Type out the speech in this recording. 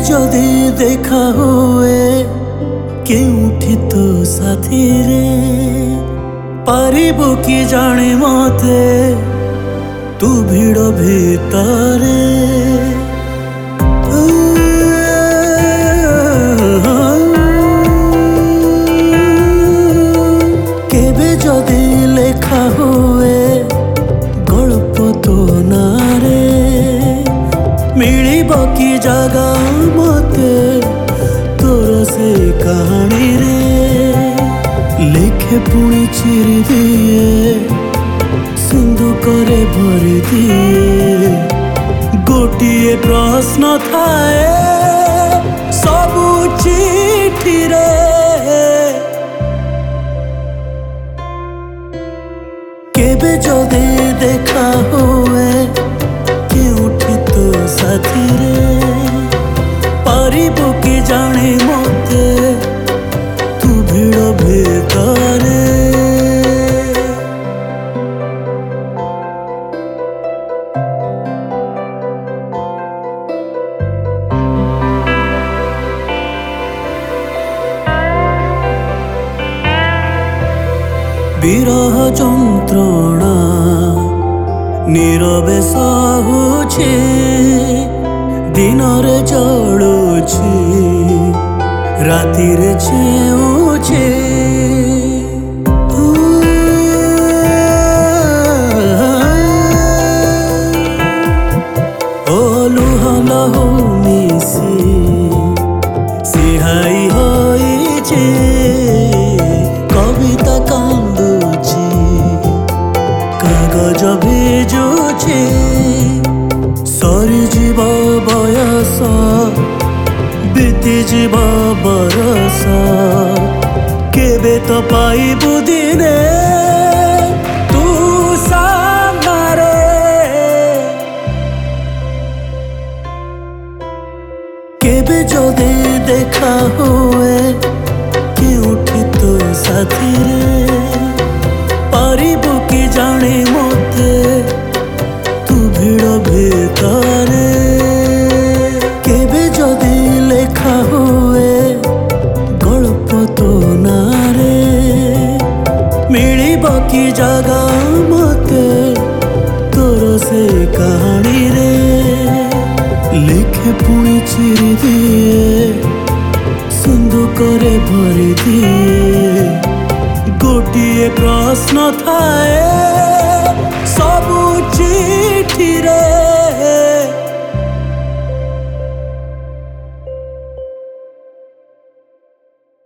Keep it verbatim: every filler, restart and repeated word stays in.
जदि देखा हुए केउठी तो साथी रे पारिबो कि जाने मते तू भिड़ भितरे केबे जदि लेखा हुए गल्प तो नारे मिलिबो कि जगह मते तोर से कहानी रे लिखे पुणी चिरी दिए सिंधु करे भरी दिए गोटिए प्रश्न थाए सबु चिठी रे केबे जदि देखा हुए केउठी तो साथी रे पारिबो कि जाने मते तू भिड़ भितरे विरह যন্ত্রণা নীরবে সহুছি দিনরে জড়ুছি রাতিরে চেউছি ও লুহ লহু মিশি সিহাই হইছে কবিতা কান্দুছি কাগজ ভিজুছি সরিଯିବ বয়স बीतीଯିବ बरस केबे तो पाइबु दिने तू सामने केबे जदि देखा हुए केउठी तो साथी रे पारिबो कि जाने मते तू भिड़ भितरे केबे जदि लेखा हुए गल्प तो नारे मिलिबो कि जगह मते तोर से कहानी रे लिखे पुणी चिरी दिए सिंधु करे भरी दिए गोटिए प्रश्न थाए